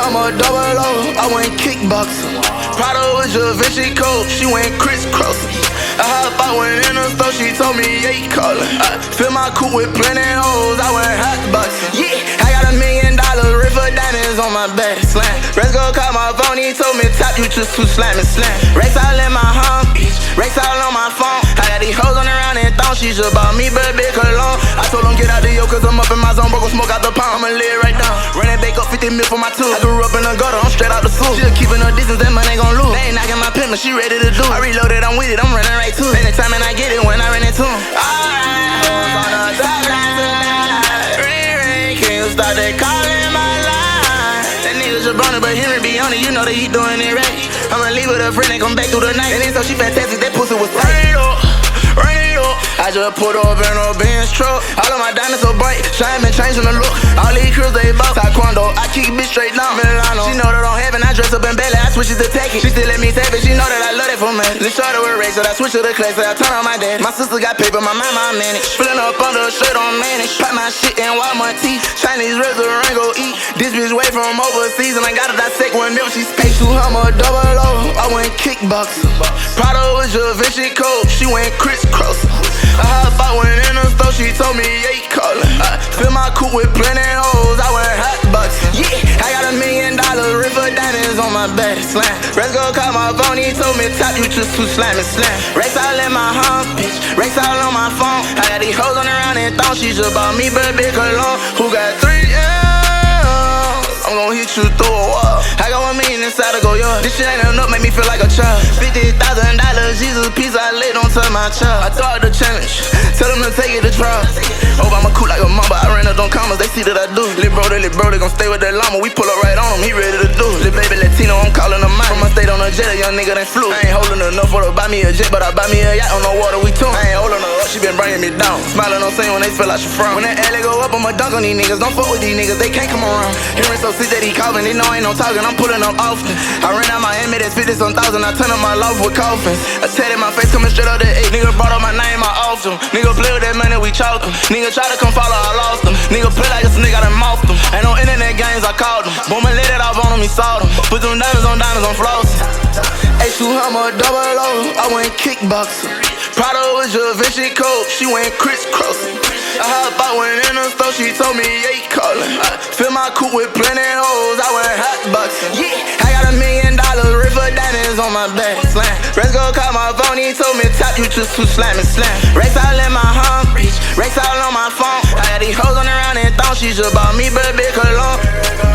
I'm a double O, I went kickboxing. Prado was your Vinci coat, she went crisscrossing. I hop out, went in the store, she told me, yeah, callin'. I fill my coupe with plenty hoes, I went hotboxing. Yeah, I got $1 million, river diamonds on my back, slam. Resco called my phone, he told me, top, you just too slam. Racks all in my home, bitch, racks all on my phone. I got these hoes on around and thong, she just bought me baby cologne. I told them get out the yo, cause I'm up in my zone, bro, gon' smoke out the pound, I'ma lay right down. Running back up 50 mil for my tool. I grew up in the gutter, I'm straight out the sewer. She keeping her distance, that money gon' lose. They ain't knocking my pimp, she ready to do. I reloaded, I'm with it, I'm running right to it. Anytime and I get it when I run into him. Alright, hoes on the top line tonight. Ring, ring, can you start that calling my line? That nigga Jabroni, but Henry be on it, you know that he doing it right. I'ma leave with a friend and come back through the night. And then so she fantastic, that pussy was tight. Run it up. I just put up in a Benz truck. All of my diamonds so bright, shine been changing the look. All these crews they bout taekwondo. I keep it straight down Milano. She know that I'm heaven, I dress up in belly, I switch it to take it. She still let me tap it, she know that I love that for me. Let's start with race, so I switch to the class, so I turn on my dad. My sister got paper, my mama manage. Filling up under a shirt on manage. Pop my shit and wipe my teeth. Chinese restaurant go eat. This bitch way from overseas, and I gotta dissect one milk. She's paid to I'm a double O. I went kickboxing. Prado was your Vinci coat, she went crisscrossing. I hop out, went in the store, she told me, yeah, callin'. I fill my coupe with plenty hoes, I went hotboxing. Yeah, I got $1 million, river diamonds on my back, slam. Resco called my phone, he told me, top, you just too slam. Racks all in my home, bitch, racks all on my phone. I got these hoes on around and thong, she just bought me baby cologne. Who got 3 M's? I'm gon' hit you through a wall. I got $1 million inside to go yard. This shit ain't enough, make me feel like a child. $50,000, Jesus piece, I laid on to my child. I thought the challenge, tell them to take it to trial. Oh, I'm a cool like a mamba, I ran up on commas, they see that I do. Lil' bro, they gon' stay with that llama. We pull up right on him, he ready to do. Lil' baby Latino, I'm calling him mine. From my state on a jet, a young nigga that flew. I ain't holding enough for to buy me a jet, but I buy me a yacht on the water, we tune. I ain't holding her up, she been bringing me down. Smiling on saying when they feel like she from. When that alley go up, I'ma dunk on these niggas. Don't fuck with these niggas, they can't come around. Hearing so sick that he coughing, they know ain't no talking, I'm pulling up often. I ran out Miami, that's 50-some thousand, I turn up my loft with coffins. I tatted my face coming straight up the 8. Nigga brought up my name, I off him. Nigga play with that money, we chalk him. Nigga try to come follow, I lost him. Nigga play like this nigga, I done mouthed him. Ain't no internet games, I called him. Boom and let it off on him, he saw them. Put them diamonds on floss. H2, I'm a double O, I went kickboxing. Prado was your Vinci coat, she went crisscrossing. I hop out, went in the store, she told me, yeah, callin'. I fill my coupe with plenty hoes, I went hotboxing. Yeah, I got $1 million, river diamonds on my back, slam. Resco called my phone, he told me, top, you just too slam. Racks all in my home, bitch, racks all on my phone. I got these hoes on around and thong, she just bought me baby cologne.